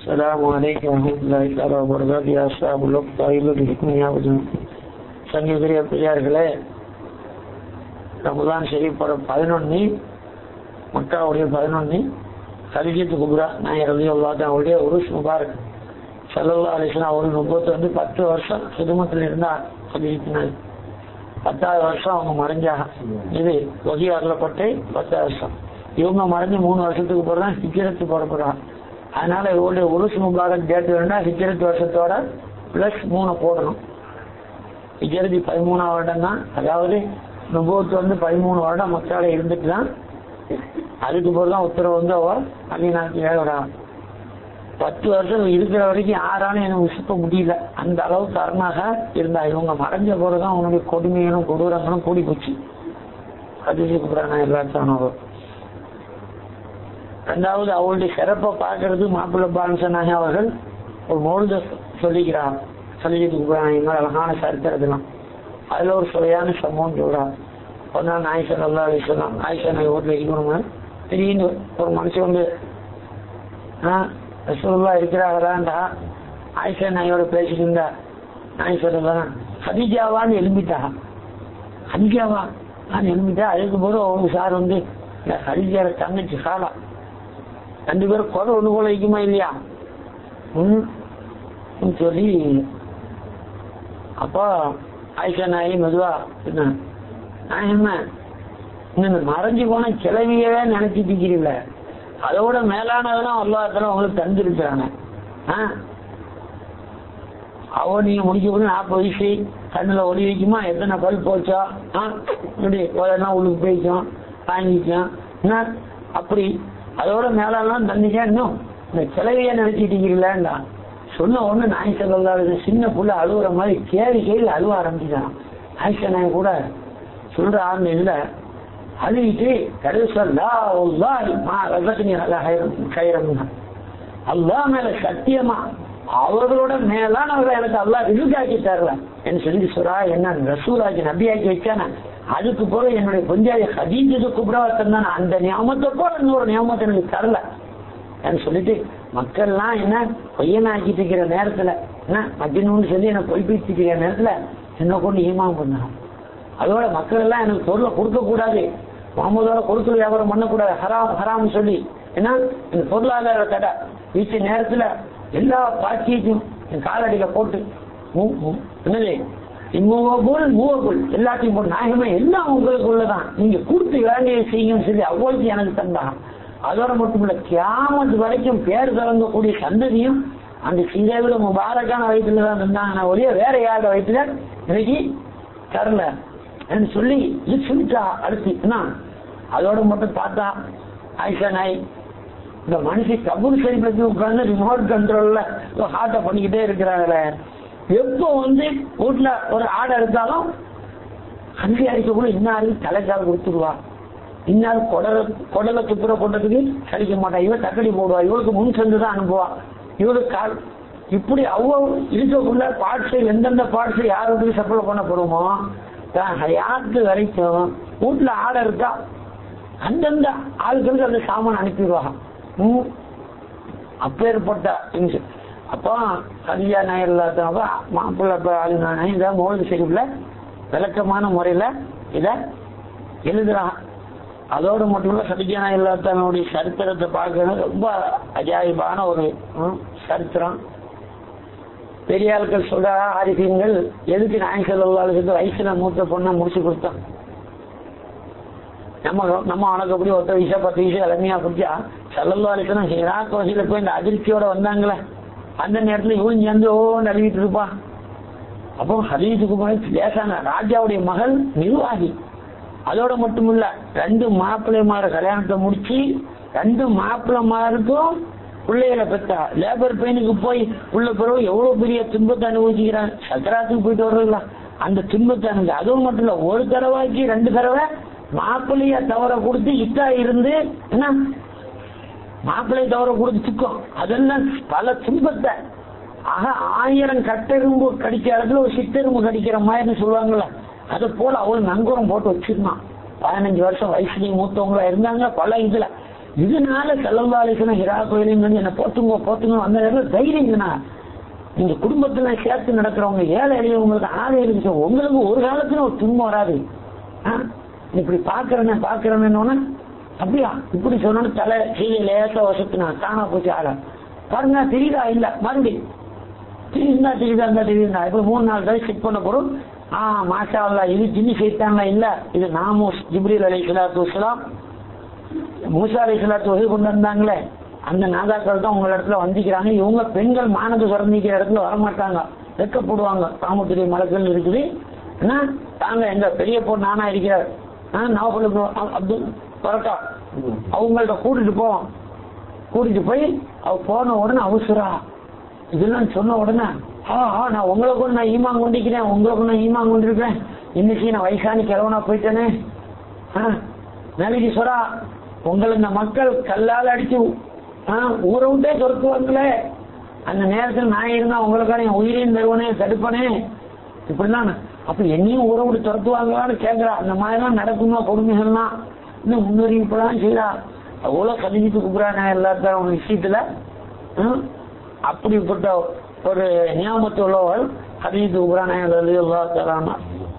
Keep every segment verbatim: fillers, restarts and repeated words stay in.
السلام عليكم ورحمة الله تعالى وبركاته. يا أصحاب الطائل بحكم ஞாபகம் சங்கீதரிய பிள்ளையார்களே, ரமதான் ஷரீப் பதினொன்னு மக்காவுடைய பதினொன்னு கலிஜத்து குப்ரா நாயர் ரலியல்லாஹு அன்ஹு அவருடைய உருஸ் முபாரக் ஸல்லல்லாஹு அலைஹி வஸல்லம் அவர்கள் முப்பத்தி வந்து பத்து வருஷம் சிதுமத்தில் இருந்தார். கலிஜத்தினால் பத்தாவது வருஷம் அவங்க மறைஞ்சாங்க. இது வகி அருளப்பட்டு பத்தாவது வருஷம். இவங்க மறைஞ்சு மூணு வருஷத்துக்கு பிறகு தான் ஹிஜ்ரத்து புறப்படுறாங்க. அதனால இவருடைய உருஸ் முபாரக் டேட் வேணும்னா ஹிஜ்ரத் வருஷத்தோட பிளஸ் மூணு போடணும். ஹிஜ்ரத்தி பதிமூணாம் வருடம் தான், அதாவது நுபுவத்து வந்து பதிமூணு வருடம் மக்கால இருந்துட்டு தான் அதுக்கு பிறகு தான் உத்தரவு வந்து அவ மதீனாவுக்கு ஏழுறாங்க. பத்து வருஷம் இருக்கிற வரைக்கும் யாராலும் எனக்கு விசுப்ப முடியல, அந்த அளவுக்கு அரணாக இருந்தா. இவங்க மறைஞ்ச பிறகுதான் அவனுடைய கொடுமைகளும் கொடூரங்களும் கூடி போச்சு. கதிஜுக்கு பிறகு எல்லாத்தானவர். ரெண்டாவது அவளுடைய சிறப்பை பார்க்கறது மாப்பிள்ளை பாலசனாக அவர்கள் ஒரு மோழ்த சொல்லிக்கிறார். கலிஜத்துக்கு பிறகு அழகான சரித்திரத்திலாம் அதுல ஒரு சுவையான சம்பவம் சொல்றார். ஒரு நாள் ஆயிஷா ஸல்லல்லாஹு அலைஹி வஸல்லம் ஆயிஷா நாய் வீட்டுல இருக்கணும். திடீர்னு ஒரு மனுஷன் வந்து ஆஹ் ரசூலுல்லாஹ் இருக்கிறாங்களாண்டா ஆயிஷா நாயோட பேசிட்டு இருந்தா. நாய் சொல்லலாம் ஹதீஜாவான்னு எழும்பிட்டா. ஹதீஜாவா நான் எழும்பிட்டா. அதுக்கு போது அவங்க சார் வந்து ஹதீஜாவோட தங்கச்சி சாலா ரெண்டு பேரும் குறை ஒண்ணு போல வைக்குமா இல்லையா ம் சொல்லி அப்போ ஆயிஷா நாயி மெதுவா நான் என்ன இந்த மறைஞ்சு போன கிளவியவே நினைச்சிட்டு இருக்கிறீங்கள, அதோட மேலானதெல்லாம் அல்லாஹ்தால உங்களுக்கு தந்துருக்காங்க. ஆஹ் அவ நீங்க முடிக்க போது நாற்பது வயசு கண்ணுல ஒளி வைக்குமா, எத்தனை பல் போச்சா, ஆஹ் இப்படி உதெல்லாம் உள்ளுக்கு போய்க்கும் வாங்கிக்கும் என்ன அப்படி அதோட மேலாம் தந்துச்சா. இன்னும் இந்த கிளவிய நினைச்சிட்டு இருக்கிறீங்களா சொன்ன ஒண்ணு நாய் சொல்லலாது. சின்ன புள்ள அழுகுற மாதிரி கேள்வி கேள்வி அழுவ ஆரம்பிச்சுதான். ஆயிஷா நாய் கூட சொல்ற ஆரம்பி இதுல அழுவிட்டு கடைசல்லா அல்லா மேல சத்தியமா அவர்களோட மேலானவர்களை எனக்கு அல்லா ரிசுக்காக்கி தரல என்று சொல்லி சொல்றா. என்ன ரசூலாக்கி நபியாக்கி வச்சான அதுக்கு பிறகு என்னுடைய கொஞ்சம் ஹதீஜத்து குப்ராவத்தம் தான் அந்த நியமத்தை போல இன்னொரு நியமத்தை எனக்கு தரல என்று சொல்லிட்டு மக்கள்லாம் என்ன பொய்யனாக்கிட்டு இருக்கிற நேரத்துல என்ன மஜ்னூன்னு சொல்லி என்ன பொய் பேசிக்கிற நேரத்துல என்ன கொண்டு ஈமான் பண்ணணும். அதோட மக்கள் எல்லாம் எனக்கு பொருளை கொடுக்க கூடாது, முகமதோட கொடுக்கல் வியாபாரம் பண்ணக்கூடாது, ஹராம் ஹராம் சொல்லி ஏன்னா இந்த பொருளாதார தடை வீட்டு நேரத்துல எல்லா பாக்கியத்தையும் என் காலடியில போட்டு என்னது இம்மூவபுல் மூவபுல் எல்லாத்தையும் போட்டு நாயகமே எல்லாம் உங்களுக்கு உள்ளதான், நீங்க கொடுத்து வேண்டிய செய்யுன்னு சொல்லி அவ்வளவு எனக்கு தந்தாங்க. அதோட மட்டும் இல்ல கியாமத் வரைக்கும் பேர் கலங்கக்கூடிய சந்ததியும் அந்த சீதாவில முபாரக்கான வயிற்றுல தான் இருந்தாங்க, ஒரே வேற யாரோட வயிற்றுல இன்னைக்கு தரல என்று சொல்லி இது சொல்லிட்டா. அடுத்து என்ன அதோட மட்டும் பார்த்தா ஆயிஷா நாய் இந்த மனுஷன் கபூர் ஷரீஃப்ல உட்கார்ந்து ரிமோட் கண்ட்ரோல்ல ஹார்ட்டை பண்ணிக்கிட்டே இருக்கிறாங்களே. எப்போ வந்து வீட்டுல ஒரு ஆடை எடுத்தாலும் அஞ்சு அடிக்க கூட இன்னாரு தலைக்கால் கொடுத்துருவா, இன்னாரு கொடலை கொடலை துப்புர போட்டதுக்கு கழிக்க மாட்டா, இவன் தக்கடி போடுவா, இவளுக்கு முன் சென்று தான் அனுப்புவா, இவளுக்கு கால் இப்படி அவ்வளவு இருக்கக்குள்ள பார்ட்ஸை எந்தெந்த பார்ட்ஸை யாருக்கு சப்ளை பண்ண போறோமோ யாருக்கு வரைக்கும் வீட்டுல ஆடை இருக்கா அந்தந்த ஆளுகளுக்கு அந்த சாமான் அனுப்பிடுவாங்க. அப்பேற்பட்ட அப்போ கல்யா நாயர் இல்லாதவங்க மாப்பிள்ளை ஆளுநாயகம் இதை மோல்டு ஷரீஃப்ல விளக்கமான முறையில இத எழுதுறாங்க. அதோடு மட்டும் இல்ல கல்யா நாயர் இல்லாதவனுடைய சரித்திரத்தை பார்க்கறது ரொம்ப அஜாயிபான ஒரு சரித்திரம். பெரிய ஆட்கள் சொல்ற ஆரிஃபீன்கள் எதுக்கு நாயகம் ஸல்லல்லாஹு அலைஹி வஸல்லம் வயசுல மூத்த பொண்ணை முடிச்சு கொடுத்தோம். நம்ம நம்ம வணக்கப்படி ஒருத்தர் வயசா பத்து வயசு இளமையா குடிச்சா ஸல்லல்லாஹு அலைஹி வஸல்லம் ஹிராக் வகையில போய் இந்த அதிர்ச்சியோட வந்தாங்களே அந்த நேரத்துல இவன் சேர்ந்து ஓ நழுவிட்டு இருப்பான். அப்போ ஹதீஜுக்கு போய் லேசான ராஜாவுடைய மகள் நிர்வாகி. அதோட மட்டும் இல்ல ரெண்டு மாப்பிள்ளைமார கல்யாணத்தை முடிச்சு ரெண்டு மாப்பிள்ளைமாருக்கும் பிள்ளைகளை பெற்றா. லேபர் பெயினுக்கு போய் உள்ள பிறகு எவ்வளவு பெரிய துன்பத்தை அனுபவிச்சுக்கிறாங்க. சக்கராத்துக்கு போயிட்டு வர்றதுல அந்த துன்பத்தை அனுபவி. அதுவும் மட்டும் இல்ல ஒரு தடவைக்கு ரெண்டு தடவை மாப்பிள்ளைய தவற கொடுத்து இட்டா இருந்து என்ன மாப்பிள்ளைய தவற கொடுத்து துக்கம் அதெல்லாம் பல துன்பத்தை. ஆக ஆயிரம் கட்டெரும்பு கடிக்கிற இடத்துல ஒரு சித்தெரும்பு கடிக்கிற மாதிரி சொல்லுவாங்கல்ல, அதை போல அவள் நங்கூரம் போட்டு வச்சிருந்தான். பதினஞ்சு வருஷம் வயசுலயும் மூத்தவங்களா இருந்தாங்க. பல இதுல இதனால ஸல்லல்லாஹு அலைஹி வஸல்லம் ஹிரா கோயிலையும் வந்து என்ன போத்துங்க போத்துங்க அந்த நேரத்தில் தைரியங்கண்ணா. நீங்க குடும்பத்துல சேர்த்து நடக்கிறவங்க ஏழை எளியவங்களுக்கு ஆதரவு இருந்துச்சு, உங்களுக்கு ஒரு காலத்துல ஒரு துன்பம் வராது. இப்படி பாக்குறேன்னு பாக்குறேன்னு அப்படியா இப்படி சொன்னு தலை கீழே லேசா வசத்துனா காணா போச்சு ஆள பாருங்க. தெரியுதா இல்ல மறுபடியும் தெரியுதா தெரியுதா இருந்தா தெரியுதா இப்ப மூணு நாலு தடவை செக் பண்ண போறோம். ஆஹ் மாஷா அல்லாஹ் இது ஜின்னி சைத்தான்ல இல்ல, இது நாமூஸ் ஜிப்ரீல் அலைஹிஸ்ஸலாத்து வஸ்ஸலாம் மூசா அலைஹிஸ்ஸலாத்து வஹி கொண்டு வந்தாங்களே அந்த நாதாக்கள் தான் உங்க இடத்துல வந்திக்கிறாங்க. இவங்க பெண்கள் மானது சுரந்திக்கிற இடத்துல வரமாட்டாங்க, வெக்கப்படுவாங்க. காமத்துடைய மலக்கள் இருக்குது என்ன தாங்க எங்க பெரிய பொண்ணு நானா இருக்கிறார் நாவலுக்கு அப்துல் பரட்டா அவங்கள்ட்ட கூட்டிட்டு போவோம். கூட்டிட்டு போய் அவ போன உடனே அவசரா இதெல்லாம் சொன்ன உடனே ஆஹா நான் உங்களை கொண்டு நான் ஈமான் கொண்டிருக்கிறேன், உங்களை கொண்டு நான் ஈமான் கொண்டிருக்கிறேன், இன்னைக்கு நான் வயசானி கிழவனா போயிட்டேனே. நாளைக்கு சொரா உங்களை இந்த மக்கள் கல்லால் அடிச்சு ஊரை விட்டே துரத்துவாங்களே, அந்த நேரத்தில் நான் இருந்தா உங்களுக்கான என் உயிரையும் தருவனே தடுப்பனே இப்படிதான். அப்ப என்னையும் ஊரை விட்டு துரத்துவாங்களான்னு கேட்கிறா. அந்த மாதிரிலாம் நடக்குமா கொடுமைகள்லாம் இன்னும் முன்னறிவிப்பெல்லாம் செய்யறா. அவ்வளவு கதிக்கிட்டு கூப்பிடுறாங்க எல்லாத்தையும் அவங்க விஷயத்துல. அப்படிப்பட்ட ஒரு நியாமத்து உள்ளவள் கதிக்கிட்டு கூப்பிடுறாங்க.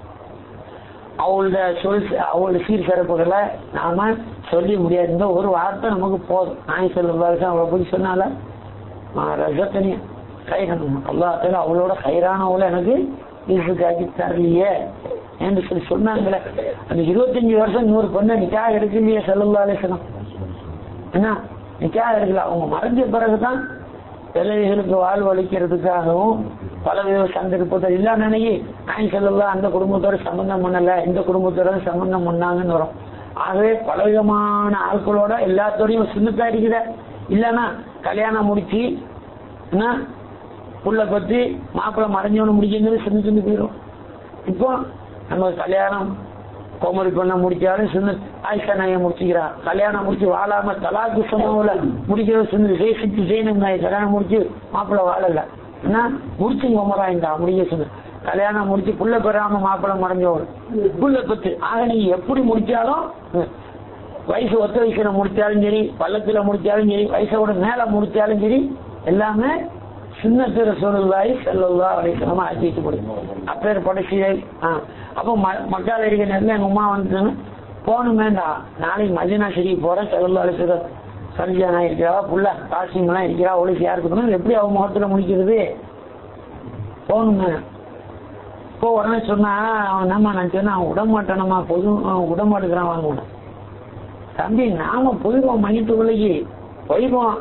அவளோட சொல் அவளோட சீர் சிறப்புகளை நாம சொல்லி முடியாது. இந்த ஒரு வார்த்தை நமக்கு போதும். நாய் சொல்லுவாரு அவளை போய் சொன்னால ரசத்தனி கைரணும் அல்லாஹ் அவளோட கைரானவளை எனக்கு ஈசுக்காக்கி தரலையே என்று சொல்லி சொன்னாங்களே. அந்த இருபத்தஞ்சு வருஷம் நூறு பொண்ணை நிக்காக எடுக்கலையே ஸல்லல்லாஹு அலைஹி வஸல்லம். என்ன நிக்காக எடுக்கல, அவங்க மறைஞ்ச பிறகுதான் பிள்ளைகளுக்கு வாழ்வு அளிக்கிறதுக்காகவும் பலவித சந்தர்ப்பத்தை இல்ல நினைக்கி நாய் ஸல்லல்லாஹு அந்த குடும்பத்தோட சம்பந்தம் பண்ணல இந்த குடும்பத்தோட சம்பந்தம் பண்ணாங்கன்னு வரும். ஆகவே பலவிதமான ஆட்களோட எல்லாத்தோடையும் சின்னத்தா இருக்கிற இல்லன்னா கல்யாணம் முடிச்சு என்ன புள்ள பத்தி மாப்பிள்ளை மறைஞ்சவனு முடிக்கிறது சின்ன சின்ன போயிடும். இப்போ நம்ம கல்யாணம் கோமரி பண்ண முடிச்சாலும் சின்ன ஆயிஷா நாயை முடிச்சுக்கிறா. கல்யாணம் முடிச்சு வாழாம தலாக்கு சமூகல முடிக்கிறது சின்ன ஜெயிச்சு ஜெயினும் நாய் கல்யாணம் முடிச்சு மாப்பிள்ளை வாழல என்ன முடிச்சு கோமராய்ந்தா முடிக்க சொன்ன. கல்யாணம் முடிச்சு புள்ள பெறாம மாப்பிள்ளை மறைஞ்சவள் புள்ள பத்து. ஆக நீங்க எப்படி முடிச்சாலும் வயசு ஒத்த வயசுல முடிச்சாலும் சரி, பள்ளத்துல முடிச்சாலும் சரி, வயசோட மேல முடிச்சாலும் சரி, எல்லாமே சுன்னத்து ரசூலுல்லாஹி ஸல்லல்லாஹு அலைஹி வஸல்லம் ஆக்கிட்டு போடுங்க. அப்பேர் படைச்சியை அப்போ மக்கள் இருக்கிற நேரத்தில் எங்க அம்மா வந்து போகணுமேண்டா நாளைக்கு மதீனா ஷரீஃப் போற ஸல்லல்லாஹு அலைஹி வஸல்லம் சல்ஜானா இருக்கிறா புள்ள காசிம்லாம் இருக்கிறா ஒளிச்சு யாருக்கு எப்படி அவன் முகத்துல முடிக்கிறது போகணுமே. இப்போ உடனே சொன்னா அவன் நம்ம நான் சொன்னா அவன் விடமாட்டானம்மா பொது விடமாட்டுக்கிறான் வாங்க தம்பி நாம போயிடுவோம் மணித்துக்குள்ளைக்கு போயிடுவோம்.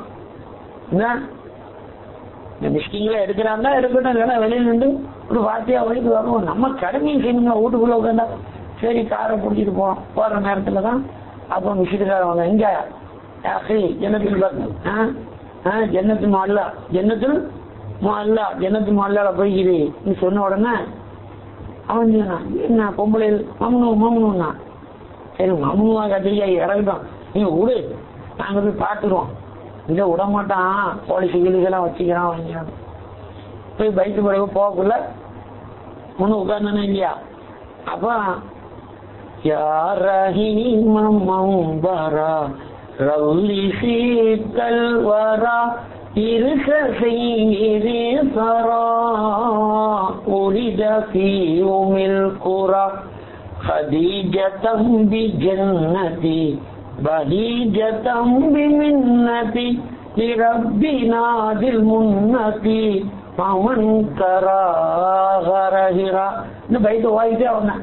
இந்த மிஸ்கிங்களை எடுக்கிறாங்க எடுக்கட்டும் இல்லைன்னா வெளியில நின்று ஒரு வார்த்தையா வழிக்கு வருவோம். நம்ம கடமையும் செய்யணுங்க. வீட்டுக்குள்ள உட்காந்தா சரி காரை பிடிச்சிட்டு போவோம். போற நேரத்துல தான் அப்போ மிஸ்கிட்டுக்காரவங்க எங்க ஜன்னத்தில் ஜன்னத்து மாடலா ஜன்னத்தில் மாடலா ஜன்னத்து மாடலால போய்க்குது நீ சொன்ன உடனே அவன் என்ன பொம்பளை மம்னு மம்னுன்னா சரி மம்னுவா கத்திரிக்கா இறங்கிட்டோம் நீங்க விடு நாங்க போய் பார்த்துருவோம். இதை விட மாட்டான் போலீஸ் கிளிகெல்லாம் வச்சுக்கிறான் வாங்கிக்கிறான். போய் பைக்கு பிறகு போகக்குள்ள ஒண்ணு உட்கார்ந்தானே இல்லையா அப்ப யாரஹீமம்பரா ரவுலி சீத்தல் வரா இருச செய்தி சரா உரித ஃபீ உமில் குரா ஹதீஜதம் பி ஜன்னதி பஹீஜதம் பி மின்னதி லிரப்பினா தில் முன்னதி பமன் கரா கரஹிரா இந்த பைத்து வாயிட்டே வந்தேன்.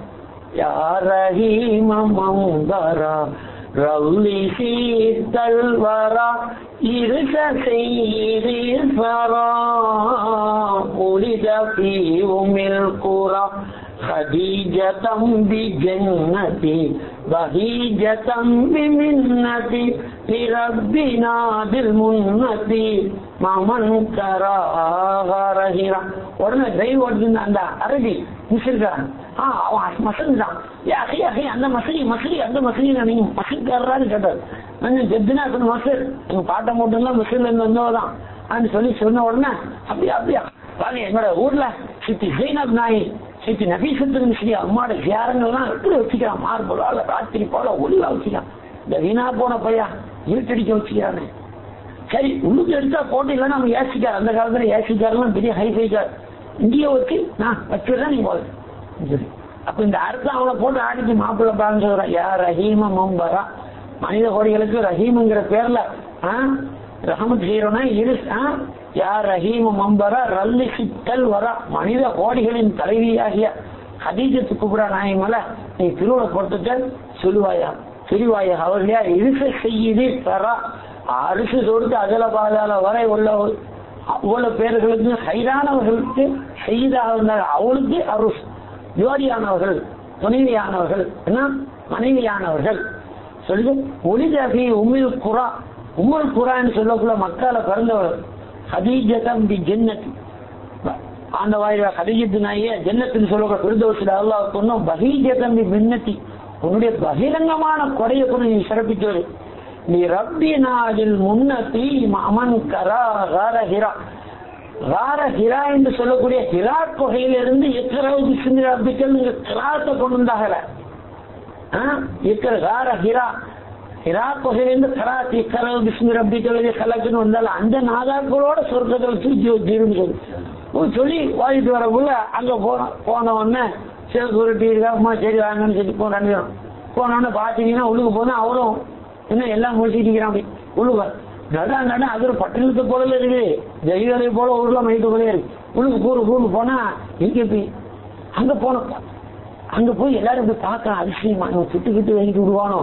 யாரஹீமம்பரா ரவுலி சீத்தல் வரா இருச செய்தி சரா உரித ஃபீ உமில் குரா ஹதீஜதம் பி ஜன்னதி பஹீஜதம் பி மின்னதி லிரப்பினா தில் முன்னதி மமன் கரா கரஹிரா. உடனே தெய்வ அந்த அரபி மிஸ்ருக்காரன் அவன் மசன் தான் அந்த மசதி மசதி அந்த மசதி நீங்க மசன்காரரான்னு கேட்டார். ஜெத்துனா மசர் எங்க பாட்டை மட்டும்தான் மசூர்ல இருந்து வந்தவதான் அப்படின்னு சொல்லி சொன்ன உடனே அப்படியா அப்படியா வாங்க எங்களோட ஊர்ல சித்தி ஜெய்னப் நாய் சித்தி நபீசத்து மிஸ்ரி அம்மாவோட தியாரங்கள்லாம் எப்படி வச்சுக்கிறான் மார்போல ராத்திரி போல ஒளிவா வச்சுக்கான். இந்த வீணா போன பையா இருட்டடிக்க வச்சுக்கிறானே. சரி உள்ளுக்கு எடுத்தா போட்டு இல்லைன்னா நம்ம ஏசிக்கார், அந்த காலத்துல ஏசிக்காரெல்லாம் பெரிய ஹைஃபை கார், இங்கேயே வச்சு நான் வச்சுதான் நீ போது சரி. அப்ப இந்த அர்த்தம் அவனை போட்டு ஆடிச்சு மாப்பிள்ளை பாருன்னு சொல்றான். யா ரஹீம மம்பரா, மனித கோடிகளுக்கு ரஹீம்ங்கிற பேர்ல ரஹமத் செய்யறோம்னா இரு. யா ரஹீம மம்பரா ரல்லி சித்தல் வரா, மனித கோடிகளின் தலைவியாகிய ஹதீஜத்து குப்ரா நாயமல நீ திருவிழா போட்டுட்ட சொல்லுவாயா சொல்லுவாயா அவர்களையா இருச செய்யுது தரா, அரிசி தொடுத்து அகல பாதாள வரை உள்ள அவ்வளவு பேர்களுக்கு ஹைரானவர்களுக்கு செய்தாக இருந்தால் அவளுக்கு அருஸ் ஜோடியானவர்கள், துணைவியானவர்கள், என்ன மனைவியானவர்கள் சொல்லி ஒளிதகி உமிழ் குரா. உம்முல் குரான்னு சொல்லக்குள்ள மக்கால பிறந்தவர் ஹதீஜதம் பி ஜன்னத், அந்த வாயில ஹதீஜத்து நாயே ஜன்னத்துன்னு சொல்லக்கூட பிரிதோசில அல்லாஹ் சொன்னோம். பகீஜதம் பி மின்னத்தி, உன்னுடைய பகிரங்கமான கொடையை கூட நீ சிறப்பித்தவர். நீ ரப்பி நாதில் முன்னத்தி அமன் கரா கார ஹிரா, கார ஹிரா என்று சொல்லக்கூடிய ஹிரா கொகையிலிருந்து எக்கரவு சிந்திர ரப்பிக்கல் கிராத்தை கொண்டு வந்தாகல. கார ஹிரா ஹிரா கொகையிலிருந்து கராத்தி கரவு பிஸ்மி ரப்பிக்கல் கலக்குன்னு வந்தாலும் அந்த நாதாக்களோட சொர்க்கத்தில் தூக்கி வச்சிருந்து சொல்லி வாங்கிட்டு வரக்குள்ள அங்க போனோம். போன உடனே சரி சுருட்டி இருக்காமா சரி வாங்கன்னு சொல்லி போன போனோடனே பாத்தீங்கன்னா உள்ளுக்கு போனா அவரும் என்ன எல்லாம் முடிச்சுட்டு இருக்கிறான். அப்படி உள்ளுக்க நட நட அது ஒரு பட்டணத்து போல இருக்குது, ஜெயிலை போல ஊர்ல மைட்டு போல இருக்கு. உள்ளுக்கு கூறு கூறு போனா இங்க போய் அங்க போனோம். அங்க போய் எல்லாரும் போய் பார்க்கலாம் அதிசயமா, நம்ம சுட்டு கிட்டு வாங்கிட்டு விடுவானோ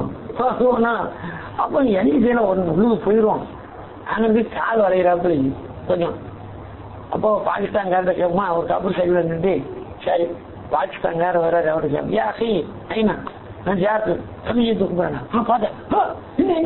அப்ப எனக்கு செய்யல ஒன்று உள்ளுக்கு போயிடுவோம். அங்க இருந்து கால் வரைகிறாப்புல கொஞ்சம். அப்போ பாகிஸ்தான்கார கேட்குமா ஒரு கபூர் சைடில் நின்று சரி பாகிஸ்தான்கார வர அவரு கேட்கும் யா ஹி ஐனா நான் யாருக்கு கவியை தூக்குறேன் பார்த்தேன்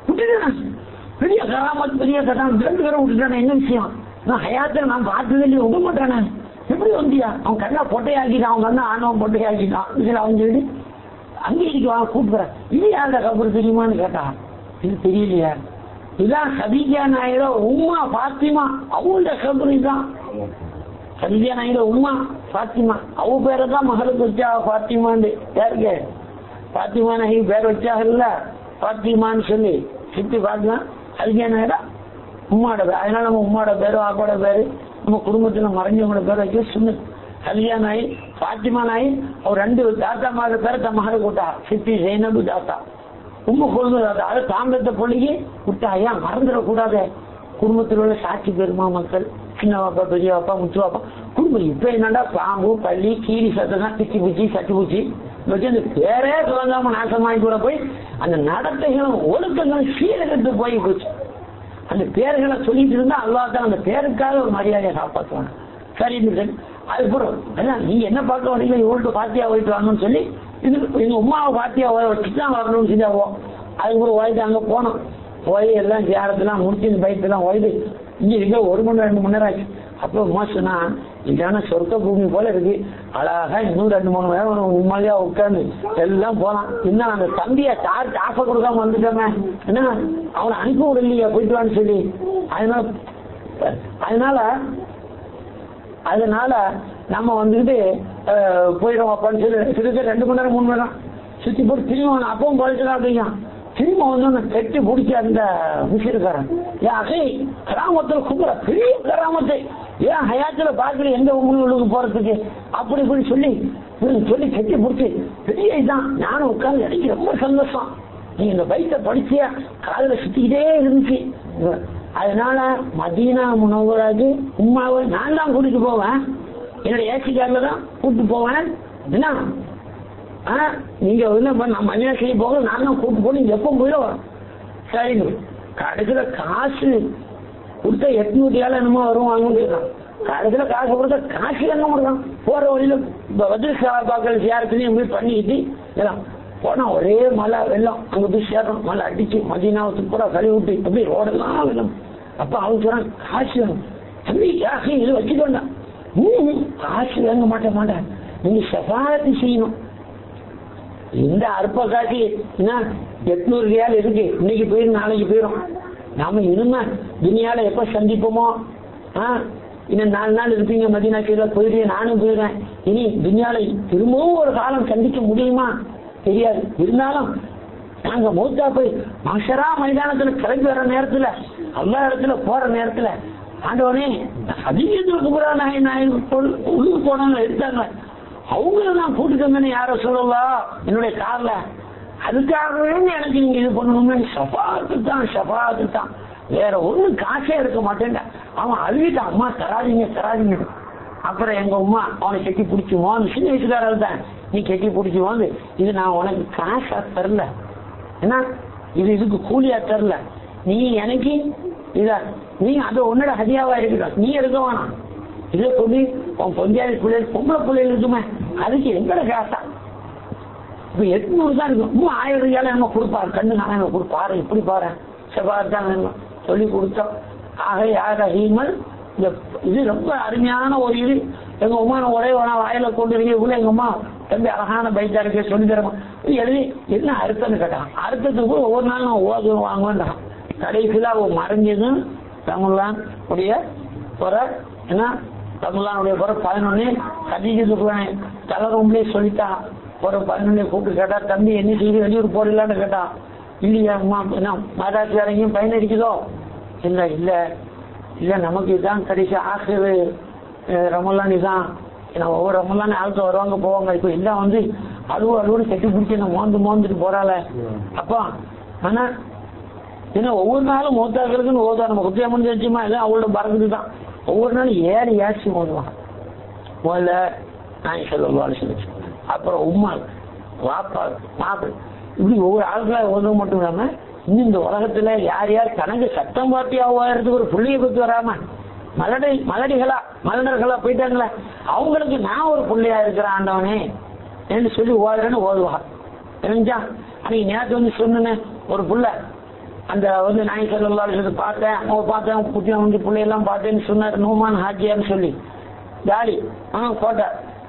பெரிய கராமத் பெரிய கட்டான் ரெண்டு பேரும் விட்டுட்டானே என்ன விஷயம், நான் ஹயாத்துல நான் பார்த்தது இல்லையே விட மாட்டானே எப்படி வந்தியா, அவன் கண்ணா பொட்டையாக்கிட்டான், அவங்க கண்ணா ஆணவம் பொட்டையாக்கிட்டான். இதுல அவன் சொல்லி அங்கே இருக்கு அவன் கூப்பிடுறேன். இது யார கபூர் தெரியுமான்னு கேட்டான். இது தெரியலையா, இதான் கதீஜா நாயரோ உம்மா பாத்திமா அவங்களோட கபூர் தான். கதீஜா நாயரோ உம்மா பாத்திமா அவ பேரை தான் மகளுக்கு வச்சா பாத்திமான்னு. யாருக்கு பாத்திமா நாயகி பேர் வச்சாகல்ல பாத்திமான்னு சொல்லி சுத்தி பார்க்கலாம். கதீஜா நாயரா உம்மாட பேர், அதனால நம்ம உம்மாட பேரு ஆக்கோட பேரு நம்ம குடும்பத்துல மறைஞ்சவங்களோட பேர் வைக்க சொன்ன. கல்யா நாய் பாத்திமா நாய் அவர் ரெண்டு தாத்தா மாதிரி பேரை தன் மகளுக்கு விட்டா, சித்தி ஜெயினபு தாத்தா உண்மை கொள்கை தாத்தா. அதை தாம்பத்தை பொண்ணுக்கு விட்டா ஏன் மறந்துடக்கூடாது. குடும்பத்தில் உள்ள சாட்சி பெருமா மக்கள், சின்ன வாப்பா பெரிய வாப்பா முத்து வாப்பா குடும்பம். இப்ப என்னடா பாம்பு பள்ளி கீரி சத்தம் பிச்சி பூச்சி சட்டி பூச்சி வச்சு அந்த பேரே துவங்காம நாசமாகி கூட போய் அந்த நடத்தைகளும் ஒழுக்கங்களும் சீரகத்து போய் போச்சு. அந்த பேர்களை சொல்லிட்டு இருந்தா அல்லாஹ் அந்த பேருக்காக ஒரு மரியாதையை காப்பாற்றுவாங்க. சரி அதுக்கப்புறம் அதான் நீங்க என்ன பார்க்க வரீங்க இவள்கிட்ட பாத்தியா போயிட்டு வாங்கன்னு சொல்லி இது எங்க உமாவை பாத்தியா வச்சுதான் வரணும்னு சொல்லியாவோம். அதுக்கப்புறம் ஓய்ட்டு அங்க போனோம். போய் எல்லாம் சேரத்தெல்லாம் முடிச்சு இந்த பைக்கெல்லாம் ஓய்து இங்க இருக்க ஒரு மணி நேரம் ரெண்டு மணி நேரம் ஆச்சு. அப்போ உமா சொன்னா இதான சொர்க்க பூமி போல இருக்கு, அழகா இன்னும் ரெண்டு மூணு நேரம் நிம்மதியா உட்காந்து எல்லாம் போலாம். இன்னும் அந்த தம்பிய சார்ஜ் ஆஃப கொடுக்காம வந்துட்டோமே, என்ன அவனை அனுப்பி விடலையா போயிட்டு வான்னு சொல்லி. அதனால அதனால அதனால நம்ம வந்துட்டு போயிடும் அப்பான்னு சொல்லி திருத்த ரெண்டு மணி நேரம் மூணு மணி நேரம் சுத்தி போட்டு திரும்ப அப்பவும் போயிட்டுதான் அப்படிங்க. திரும்ப வந்து கெட்டி பிடிச்ச அந்த மிஷிருக்காரன் ஏன் அகை கிராமத்தில் கூப்பிட பெரிய கிராமத்தை ஏன் ஹயாத்துல பார்க்கல எந்த உங்களுக்கு போறதுக்கு அப்படி இப்படி சொல்லி சொல்லி கெட்டி பிடிச்சி பெரிய இதுதான். நானும் உட்கார்ந்து எனக்கு ரொம்ப சந்தோஷம். நீ இந்த பைக்கை படிச்சியா காதல சுத்திக்கிட்டே இருந்துச்சு. அதனால மதீனா முனவராஜு உம்மாவை நான் தான் கூட்டிட்டு போவேன், என்னோட ஏசி கார்ல தான் கூப்பிட்டு போவேன். என்ன நீங்க நான் மதினா செய்ய போக நான் தான் கூப்பிட்டு போய் நீங்க எப்போ போயிடும். சரிங்க கடைசியில காசு கொடுத்தா எட்நூத்தி ஏழு என்னமோ வருவாங்க. கடைசியில காசு கொடுத்தா காசு எங்க முடியும். போற வழியில பதில் பாக்கள் யாருக்குன்னு போய் பண்ணிக்கிட்டு எல்லாம் போனா ஒரே மழை வெள்ளம். அங்க போய் சேரணும், மழை அடிச்சு மதினாவை துப்புரா கழுவி விட்டு அப்படி ரோடெல்லாம் வெள்ளம். அப்ப அவங்க சொல்றாங்க காசு வேணும் தம்பி யாரு இது வச்சுக்கோண்டா. காசு வாங்க மாட்டேன் மாட்டேன் நீங்க சபாரத்தை செய்யணும். இந்த அற்ப காட்சி எட்நூறு ரியால் இருக்கு, இன்னைக்கு போயிடும் நாளைக்கு போயிடும். நாம இனிமே துனியால எப்ப சந்திப்போமோ இன்னும் நாலு நாள் இருப்பீங்க மதினா கீழே போயிடுறேன் நானும் போயிடுறேன். இனி துனியால திரும்பவும் ஒரு காலம் சந்திக்க முடியுமா தெரியாது. இருந்தாலும் நாங்க மூத்தா போய் மஷரா மைதானத்துல கிளம்பி வர நேரத்துல எல்லா இடத்துல போற நேரத்துல ஆண்டவனே அதிகத்துக்கு உள்ளுக்கு போனாங்க எடுத்தாங்க. அவங்கள நான் கூட்டிட்டு வந்தேன்னு யார சொல்லலாம் என்னுடைய கார்ல. அதுக்காகவே எனக்கு நீங்க இது பண்ணணும்னு ஷபாத்து தான் ஷபாத்து தான், வேற ஒண்ணு காசே எடுக்க மாட்டேன். அவன் அழுகிட்டான், அம்மா தராதிங்க தராதிங்க. அப்புறம் எங்க அம்மா அவனை கெட்டி பிடிச்சுவோம், சின்ன வயசுக்காரர் தான், நீ கெட்டி பிடிச்சுவோம், இது நான் உனக்கு காசா தரல, என்ன இது இதுக்கு கூலியா தரல, நீ எனக்கு இதா நீ அது உன்னோட ஹதியாவா இருக்கட்டும், நீ எடுக்க வேணாம், இதை கொண்டு உன் பொஞ்சாதி பிள்ளைகள் பொம்பளை பிள்ளைகள் இருக்குமே அதுக்கு எங்கட காசா இப்ப எட்நூறு தான் இருக்கும். இன்னும் ஆயிரம் ரூபாய் நம்ம கொடுப்பாரு, கண்ணு நாங்க கொடுப்பாரு, இப்படி பாரு செவ்வாய்தான் சொல்லி கொடுத்தோம். ஆக யார் ரஹீமல் இந்த இது ரொம்ப அருமையான ஒரு இது. எங்க அம்மா ஒரே வாயில கொண்டு இருக்கக்குள்ள எங்க அம்மா தம்பி அழகான பைத்தா இருக்க சொல்லி தரமா எழுதி என்ன அர்த்தம்னு கேட்டான். அர்த்தத்துக்கு ஒவ்வொரு நாள் நான் ஓதும் வாங்குவேன்டான். கடைசியில் அவ மறைஞ்சதும் தமிழ்லான் உடைய புற ஏன்னா தமிழ்லானுடைய புற பதினொன்னு கதிஜத்துக்கு தலரூம்லேயே சொல்லிட்டான். ஒரு பதினொன்னு கூப்பிட்டு கேட்டா, தம்பி என்ன செய்து வெளியூர் போடலான்னு கேட்டான். இல்லையா அம்மா என்ன மாதாட்சியாரையும் பயன் இருக்குதோ? இல்லை இல்லை இல்லை நமக்கு இதுதான் கடைசி ஆசிரியர் ரமலான் இதுதான். ஏன்னா ஒவ்வொரு ரமலான் ஆளுக்கு வருவாங்க போவாங்க. இப்போ எல்லாம் வந்து அழுவு அழுவுன்னு கட்டி பிடிச்சி என்ன மோந்து மோந்துட்டு போறாள. அப்போ ஆனா ஏன்னா ஒவ்வொரு நாளும் மூத்தாக்களுக்குன்னு ஓதுவா. நம்ம குத்தியா முடிஞ்சு வச்சுமா இல்லை அவளோட பறக்குது தான். ஒவ்வொரு நாளும் ஏறி ஏசி ஓதுவான். முதல்ல நான் சொல்லுவாள் சொல்லி, அப்புறம் உமா வாப்பா மாப்பிள், இப்படி ஒவ்வொரு ஆளுகளா ஓதுவ மட்டும் இல்லாம இன்னும் இந்த உலகத்துல யார் யார் தனக்கு சத்தம் பாட்டியாகிறதுக்கு ஒரு புள்ளியை பத்தி வராம மலடை மலடிகளா மலனர்களா போயிட்டாங்களே அவங்களுக்கு நான் ஒரு புள்ளையா இருக்கிறேன் ஆண்டவனே என்று சொல்லி ஓதுறேன்னு ஓதுவா. தெரிஞ்சா அன்னைக்கு நேற்று வந்து சொன்னேன் ஒரு புள்ள அந்த வந்து நாய் செல்லாலும் பார்த்தேன், அவங்க பார்த்தேன் குட்டியா வந்து பிள்ளையெல்லாம் பார்த்தேன்னு சொன்னார். நூமான் ஹாஜியான்னு சொல்லி தாடி ஆ கோட்டை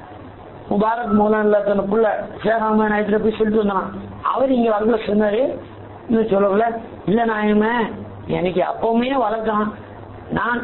முபாரக் மௌலான தன்னை புள்ள சேகாம நாயத்துல போய் சொல்லிட்டு வந்தான். அவர் இங்க வரல சொன்னாரு. இன்னும் சொல்லல இல்ல நாயமே எனக்கு அப்பவுமே வளர்த்தான். நான்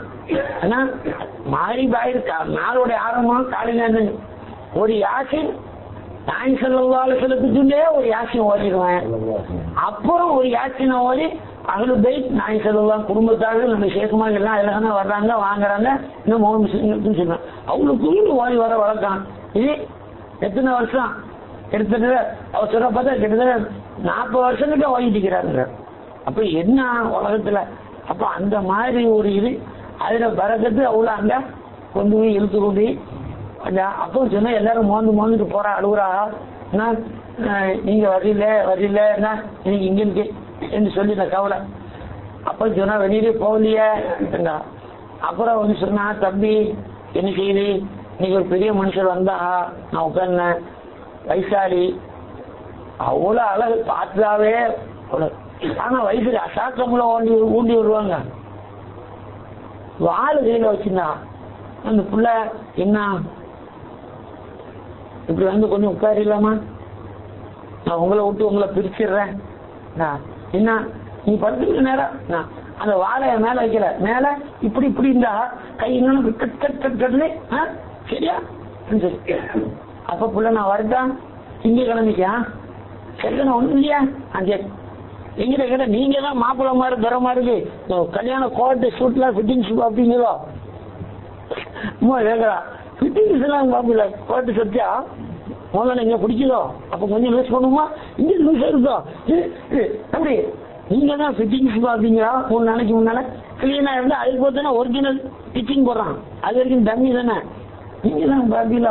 மாறி பாயிருக்கா நாளுடைய ஆரம்பம் காலையில ஒரு யாசின் நாய் செல்லத்துக்குள்ளே ஒரு யாசின் ஓடிடுவேன். அப்புறம் ஒரு யாசினை ஓடி அகலு பைத் நாய் செல்லாம் குடும்பத்தார்கள் நம்ம சேகமாக எல்லாம் எல்லாம் வர்றாங்க வாங்குறாங்க. இன்னும் மூணு முஸ்லிம்களுக்கு சொன்னாங்க அவங்களுக்கு ஓடி வர வளர்த்தான். இது எத்தனை வருஷம் கிட்டத்தட்ட அவர் சொல்ல பார்த்தா கிட்டத்தட்ட நாற்பது வருஷம் கிட்ட ஓடிட்டுக்கிறாங்க. அப்ப என்ன உலகத்துல அப்ப அந்த மாதிரி ஒரு இது அதுல பறக்கத்து அவ்வளவு அங்க கொண்டு போய் இழுத்து கொண்டு அப்போ சொன்னா எல்லாரும் மோந்து மோந்துட்டு போறா அழுகுறா. நீங்க வரையில வரையில நீங்க இங்க இருக்கு என்று சொல்லி நான் கவலை. அப்ப சொன்னா வெளியிலே போகலையே. அப்புறம் வந்து சொன்னா தம்பி என்ன செய்யுது இன்னைக்கு ஒரு பெரிய மனுஷர் வந்தா நான் உட்கார்ந்தேன் வயசாளி அவ்வளவு அழகு பார்த்தாவே ஆனா வயசுல அசாக்கமுல ஓண்டி ஊண்டி வருவாங்க. வாழு கையில வச்சுருந்தா அந்த புள்ள என்ன இப்படி வந்து கொஞ்சம் உட்காரிடலாமா, நான் உங்களை விட்டு உங்களை பிரிச்சிடுறேன் என்ன நீ படுத்துக்கிற நேரம் அந்த வாழைய மேல வைக்கல மேல இப்படி இப்படி இருந்தா கை இன்னொன்னு சரியா அப்ப புள்ள நான் வரட்டான் திங்க கிழமைக்கா சரி நான் ஒண்ணும் இல்லையா அங்கே எங்கிட்ட கேட்ட நீங்க தான் மாப்பிள்ள மாதிரி தரமா இருக்கு கல்யாண கோட்டு சூட்லாம் ஃபிட்டிங்ஸ் அப்படிங்களோ கேட்கறா ஃபிட்டிங்ஸ் எல்லாம் பாப்பில கோட்டு சத்தியா முதல்ல இங்க பிடிக்குதோ அப்ப கொஞ்சம் லூஸ் பண்ணுமா இங்க லூஸ் இருக்கோ அப்படி நீங்க தான் ஃபிட்டிங்ஸ் பாப்பீங்களா மூணு நாளைக்கு முன்னால கிளீனா இருந்தா அதுக்கு பார்த்தா ஒரிஜினல் ஸ்டிச்சிங் போடுறான் அது வரைக்கும் தண்ணி தானே நீங்க தான் பாப்பீங்களா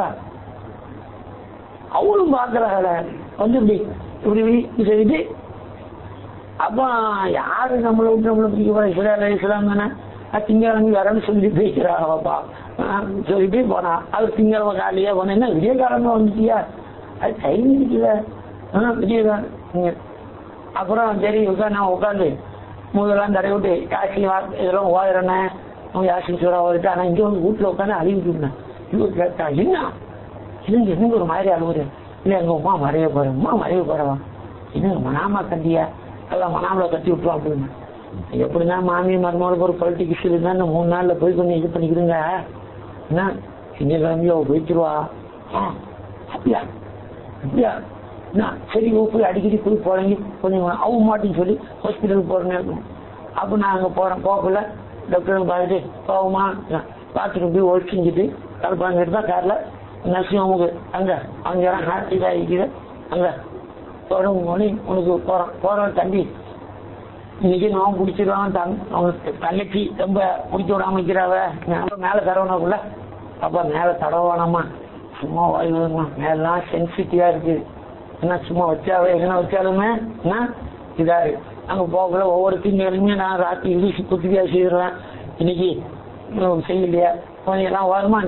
அவளும் பாக்குறாங்க வந்து இப்படி இப்படி செய்து அப்ப யாரு நம்மளை விட்டு நம்மளை பிடிக்க இஸ்லாம் தானே திங்கக்கிழமை வரன்னு சொல்லி பேசுறாப்பா சொல்லிட்டு போனா அது திங்கக்கிழமை காலையே போனேன்னா விஜயகாலமே வந்துட்டியா அது டைம் இருக்குல்ல விஜயகாலம். அப்புறம் சரி நான் உட்காந்து முதலாம் தடை விட்டு யாசி இதெல்லாம் ஓதுறேன்னே அவங்க யாசி சூறா ஓதிட்டு ஆனா இங்க வந்து வீட்டுல உட்காந்து அழுவிட்டு இருந்தேன். இவரு கேட்டா என்ன இல்லைங்க எங்க ஒரு மாதிரி அழுகுற இல்ல எங்க உமா மறைய போறேன் உமா மறைய போறவா என்னங்க மனாமா கண்டியா எல்லாம் மனாமல கட்டி விட்டுருவோம் அப்படின்னு. எப்படிதான் மாமி மருமகளுக்கு ஒரு பொலிட்டிக்ஸ் இருந்தா இந்த மூணு நாள்ல போய் கொஞ்சம் இது பண்ணிக்கிறீங்க என்ன திங்கக்கிழமையோ போயிட்டுருவா அப்படியா அப்படியா சரி போய் அடிக்கடி போய் போறீங்க கொஞ்சம் அவங்க மாட்டின்னு சொல்லி ஹாஸ்பிட்டலுக்கு போறேன்னு. அப்போ நான் அங்கே போறேன். போகல டாக்டர் பார்த்துட்டு போகுமா பார்த்துட்டு போய் ஒர்க் செஞ்சுட்டு கலப்பாங்கிட்டு தான் காரில் நர்சிங் அங்கே அவங்க ஹார்ட் இதாக இருக்குது அங்கே தொடங்கு மொழி உனக்கு போகிறோம் போகிறோம் தம்பி இன்னைக்கு நான் பிடிச்சிடுவான் தங் அவங்க தங்கச்சி ரொம்ப பிடிச்சி விடாம இருக்கிறாவ மேலே தடவனாக்குள்ள அப்போ மேலே தடவானம்மா சும்மா வாய்மா மேலாம் சென்சிட்டிவா இருக்கு என்ன சும்மா வச்சாவே எங்கன்னா வச்சாலுமே என்ன இதா இருக்கு. அங்கே போகல ஒவ்வொரு திங்களுமே நான் ராத்திரி இங்கிலீஷ் குத்திரியா செய்கிறேன். இன்னைக்கு செய்யலையா கொஞ்சம் எல்லாம் வருமா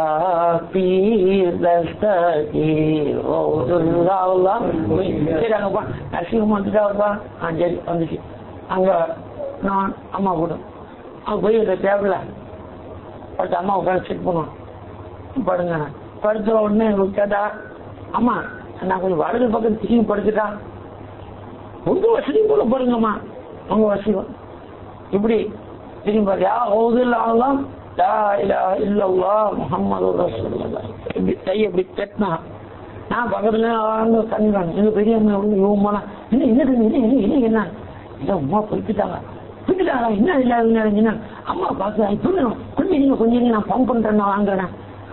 சரி அங்கப்பா நரசிங்கம் வந்துட்டா வருவா. ஆ சரி வந்துச்சு. அங்க நான் அம்மா கூட அங்கே போய் இந்த டேபிள படுத்து அம்மா உட்காந்து செக் பண்ணுவோம். படுங்க படுத்த உடனே கேட்டா அம்மா நான் கொஞ்சம் வலது பக்கம் திரும்பி படுத்துட்டா உங்க வசதி போல படுங்கம்மா உங்க வசதி இப்படி திரும்பி பாரு ஓது இல்லாமலாம் முகமது ரசூலுல்லாஹ் இப்படி கை எப்படி தட்டினா நான் பக்கத்துல கண்ணிறாங்க எங்க பெரியம்மா இவங்க என்ன என்ன என்ன என்ன உமா போய்க்கிட்டாங்க போய்க்கிட்டாங்க என்ன இல்லாத அம்மா பார்க்க கொஞ்சம் கொஞ்சம் கொஞ்சம் நான் பம்ப் பண்றேன் நான் வாங்குறேன்.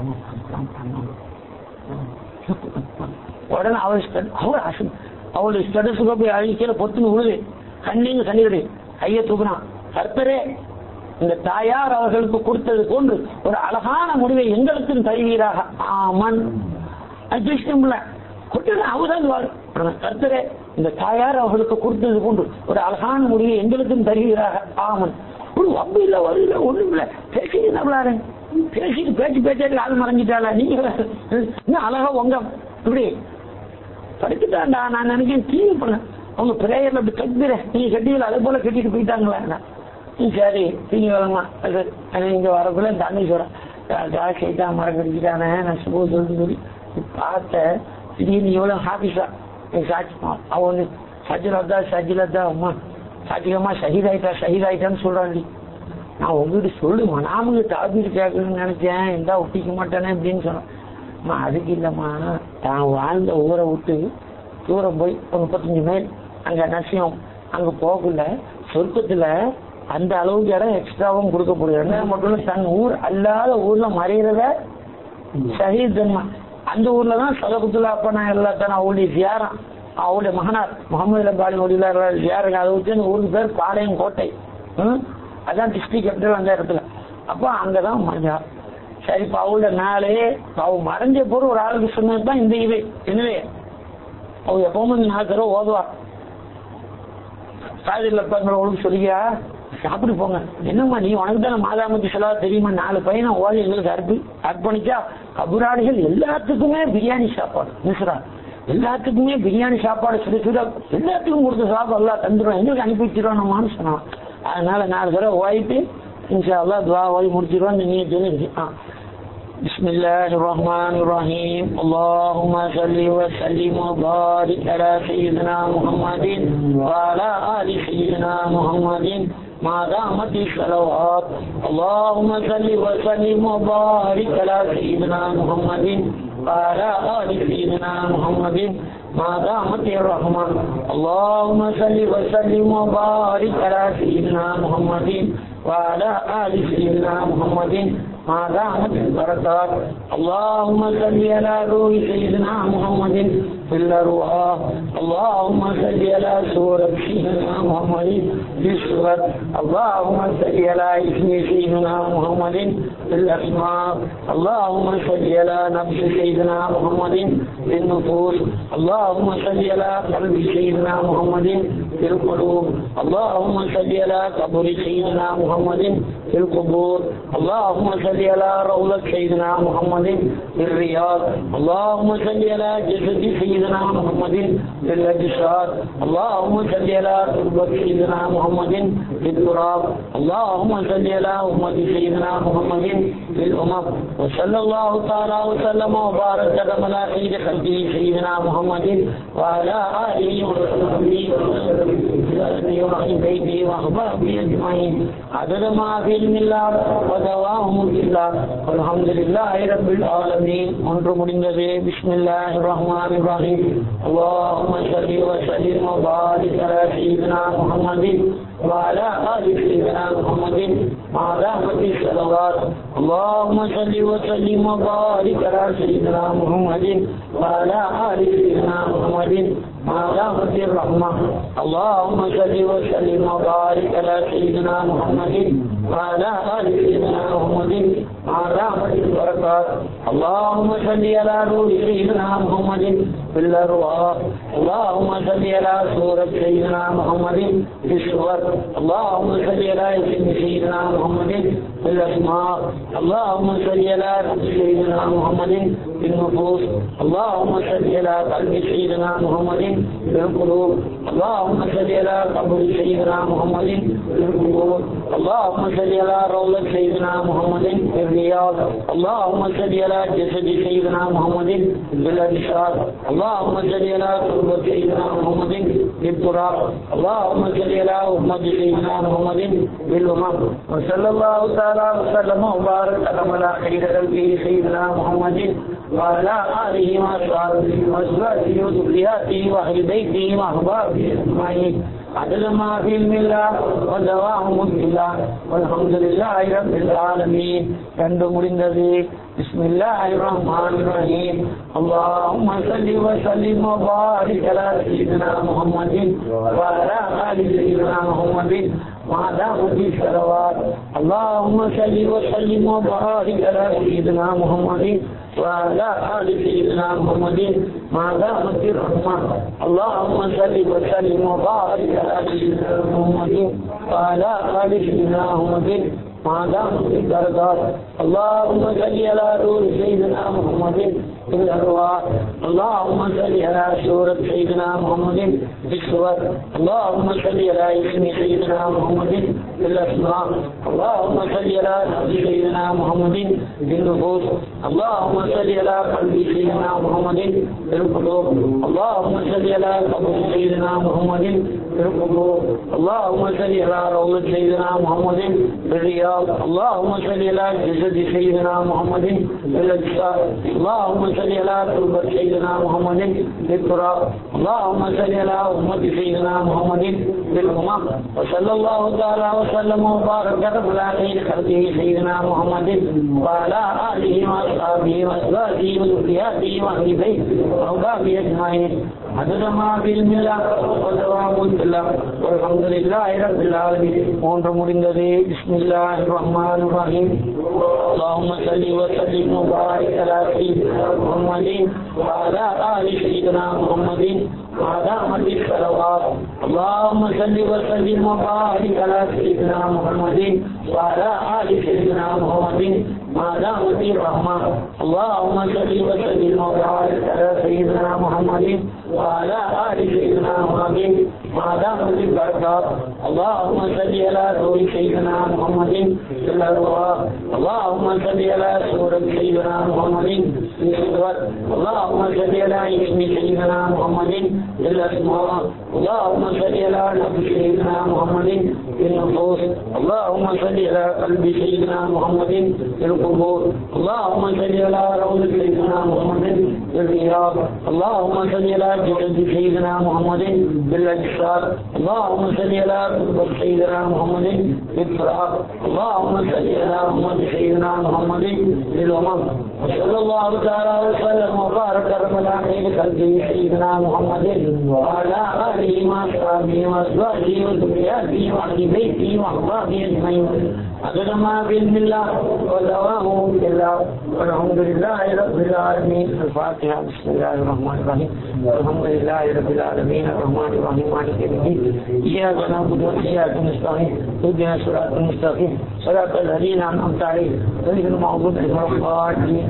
உடனே அவள் அவள் அவளுடைய ஸ்டேட்டஸுக்கு போய் அழிக்கையில பொத்துன்னு விழுது கண்ணீங்க கண்ணீர் கையை தூக்குனான். கர்த்தரே இந்த தாயார் அவர்களுக்கு கொடுத்தது போன்று ஒரு அழகான முடிவை எங்களுக்கும் தருவீராக. ஆமன் அட்ஜஸ்டம்ல கொடுத்தது அவதான் வரும். கர்த்தரே இந்த தாயார் அவர்களுக்கு கொடுத்தது போன்று ஒரு அழகான முடிவை எங்களுக்கும் தருவீராக. ஆமன் ஒரு வம்பு இல்லை வருல ஒண்ணும் இல்லை பேசிட்டு நம்பளாரு பேசிட்டு பேச்சு பேச்சாட்டு ஆள் மறைஞ்சிட்டாளா நீங்க இன்னும் அழகா உங்க இப்படி படிச்சுட்டாண்டா நான் நினைக்கிறேன் டிவி பண்ண அவங்க பிரேயர்ல அப்படி கட்டுற நீங்க கட்டிவில அதே போல கட்டிட்டு போயிட்டாங்களா. சரி தீனி வளமா அது இங்க வரக்குள்ள இந்த அன்னைக்கு சொல்றேன் கேட்டா மரம் கடிச்சிட்டானே நான் சுப சொல்லி சொல்லி பார்த்தேன். திடீர்னு எவ்வளவு ஹாபிஸா சாட்சி அவ ஒண்ணு சஜிலதா சஜிலதா அம்மா சாட்சிகமா ஷஹீதாயிட்டா ஷஹீதாயிட்டான்னு சொல்றாண்டி. நான் உங்ககிட்ட சொல்லுமா நாம தாபீர் கேட்கணும்னு நினைச்சேன் இருந்தா ஒட்டிக்க மாட்டேனே அப்படின்னு சொன்னேன். அம்மா அதுக்கு இல்லம்மா தான் வாழ்ந்த ஊரை விட்டு தூரம் போய் ஒரு முப்பத்தஞ்சு மைல் அங்க நசியம் அங்க போகல சொர்க்கத்துல அந்த அளவுக்கு இடம் எக்ஸ்ட்ராவும் கொடுக்கப்படுது. மட்டும் தன் ஊர் அல்லாத ஊர்ல மறைகிறத ஷஹீத் ஜன்மா அந்த ஊர்லதான் சதகுத்துல அப்ப நான் எல்லாத்தான் அவளுடைய ஜியாரம் அவளுடைய மகனார் முகமது அப்பாலி மொழியில ஜியாருங்க அதை வச்சு அந்த ஊருக்கு பேர் பாளையம் கோட்டை. ம் அதான் டிஸ்ட்ரிக்ட் கேபிட்டல் அந்த இடத்துல. அப்போ அங்கதான் மறைஞ்சா. சரி இப்ப அவளோட நாளே அவ மறைஞ்ச போது ஒரு ஆளுக்கு சொன்னதுதான் இந்த இது எனவே அவ எப்பவுமே நாலு தடவை ஓதுவா. சாதிலப்பங்களை ஒழுங்கு சொல்லியா சாப்பிட்டு போங்க என்னம்மா நீ உனக்கு தானே மாதாமத்தி செலவா தெரியுமா நாலு பையனை ஓதி எங்களுக்கு அர்ப்பி அர்ப்பணிச்சா கபுராளிகள் எல்லாத்துக்குமே பிரியாணி சாப்பாடு மிஸ்ரா எல்லாத்துக்குமே பிரியாணி சாப்பாடு சுட சுட எல்லாத்துக்கும் கொடுத்த சாப்பாடு எல்லாம் தந்துடும் எங்களுக்கு அனுப்பி வச்சிருவோம் நம்மான்னு சொன்னான். அதனால நாலு தடவை ஓயிட்டு இன்ஷா அல்லாஹ் துஆ ஓதி முடிச்சிருவோம். நீங்க தெரிஞ்சு ஆ بسم الله الرحمن الرحيم اللهم صل وسلم وبارك على سيدنا محمد وعلى آل سيدنا محمد ما دامت الصلوات اللهم صل وسلم وبارك على سيدنا محمد وعلى آل سيدنا محمد ما دامت الرحمة اللهم صل وسلم وبارك على سيدنا محمد وعلى آل سيدنا محمد ما دامت البركات اللهم صل على روح سيدنا محمد في الأرواح اللهم صل على سورة سيدنا محمد في السورة اللهم صل على اسم سيدنا محمد في الأسماء اللهم صل على نفس سيدنا محمد في النفوس اللهم صل على قلب سيدنا محمد في القلوب اللهم صل على قبر سيدنا محمد في القبور اللهم صل على روضة سيدنا محمد في الرياض اللهم صل على جسد سيدنا محمد في الأجساد اللهم صل على تربة سيدنا محمد في التراب اللهم صل على أمة سيدنا محمد في الأمم وصلى الله تعالى وسلم وبارك على خير خلقه سيدنا محمد وعلى آله وصحبه وأهل بيته وأحبابه أجمعين عدد ما في علم الله ودواهم இல்லாஹ் அல்ஹம்துலில்லாஹி ரப்பில் ஆலமீன். ஒன்று முடிந்தது. பிஸ்மில்லாஹிர் ரஹ்மானிர் ரஹீம். அல்லாஹும்ம ஸல்லி வ ஸல்லிம் வ பாரிக் அலா சய்யிதினா முஹம்மதின் வ அலா ஆலி சய்யிதினா முஹம்மதின் மா ரஹ்மத்தி ஸலவாத். اللهم صل وسلم وبارك على سيدنا محمد وعلى آل سيدنا محمد مع رحمة الرحمة. اللهم صل وسلم وبارك على سيدنا محمد وعلى آل سيدنا محمد مع رحمة البركات. اللهم صل على نور سيدنا محمد في الأرواح. اللهم صل على سورة سيدنا محمد في الصور. اللهم صل على اسم سيدنا محمد في الأسماء. اللهم صل على سيدنا محمد في النفوس. اللهم صل على قلب سيدنا محمد في القلوب. اللهم صل على قبر سيدنا محمد في القبور. اللهم صل على روضة سيدنا محمد في الرياض. اللهم صل على جسد سيدنا محمد في الأجساد. اللهم صل على تربة سيدنا محمد في التراب. اللهم صل على أمة سيدنا محمد في الأمم. وصلى الله تعالى وسلم وبارك على خير خلقه سيدنا محمد وعلى آله وصحبه وأزواجه وذرياته وأهل بيته وأحبابه أجمعين عدد ما في الملة ودواهم بالله والحمد لله رب العالمين. ரெண்டு முடிந்தது. بسم الله الرحمن الرحيم. اللهم صل وسلم وبارك على سيدنا محمد وعلى آل سيدنا محمد مع دعوة الصلوات. اللهم صل وسلم وبارك على سيدنا محمد وعلى آل سيدنا محمد مع دعوة الرحمة. اللهم صل وسلم وبارك على سيدنا محمد وعلى آل سيدنا محمد مع دعوة الدرجات. اللهم صل على نور سيدنا محمد في الأرواح. اللهم صل على سورة سيدنا محمد في الصور. اللهم صل على اسم سيدنا محمد في الأسماء. اللهم صل على سيدنا محمد في النفوس. اللهم صل على قلب سيدنا محمد في القلوب. اللهم صل على قبر سيدنا محمد في القبور. اللهم صل على روضة سيدنا محمد في الرياض. اللهم صل على جسد سيدنا محمد في الأجساد. اللهم صل على تربة سيدنا محمد في التراب. اللهم صل على أمة سيدنا محمد في الأمم. وصلى الله تعالى وسلم وبارك على خير خلقه سيدنا محمد وعلى آله وأصحابه وأزواجه وذرياته وأهل بيته وأحبابه أجمعين عدد ما في الملة ودوام بالله والحمد لله رب العالمين. மூன்று முடிந்தது. بسم الله الرحمن الرحيم. اللهم صل وسلم وبارك على سيدنا محمد وعلى آل سيدنا محمد وعلى آل الصلوات. اللهم صل وسلم وبارك على سيدنا محمد وعلى آل سيدنا محمد مع دعوة الرحمة. اللهم صل وسلم وبارك على سيدنا محمد وعلى آل سيدنا محمد مع دعوة البركات. اللهم صل على نور سيدنا محمد في الأرواح. اللهم صل على سورة سيدنا محمد في الصور. اللهم صل على اسم سيدنا محمد في الأسماء. اللهم صل على نفس سيدنا محمد في النفوس. اللهم صل على قلب سيدنا محمد في القبور. اللهم صل على روضة سيدنا محمد في الرياض. اللهم صل على جسد سيدنا محمد في الأجساد. اللهم صل على تربة سيدنا محمد في التراب. اللهم صل على أمة سيدنا محمد في الأمم. وصلى الله تعالى وسلم وبارك على خير خلقه سيدنا محمد وعلى آله وأصحابه وأزواجه وذرياته وأهل بيته وأحبابه أجمعين عدد ما في الملة ودوامه بالله والحمد لله رب العالمين. الفاتحة. بسم الله الرحمن الرحيم. الحمد لله رب العالمين الرحمن الرحيم مالك يوم الدين. إياك نعبد وإياك نستعين اهدنا الصراط المستقيم صراط الذين أنعمت عليهم غير المغضوب عليهم ولا الضالين.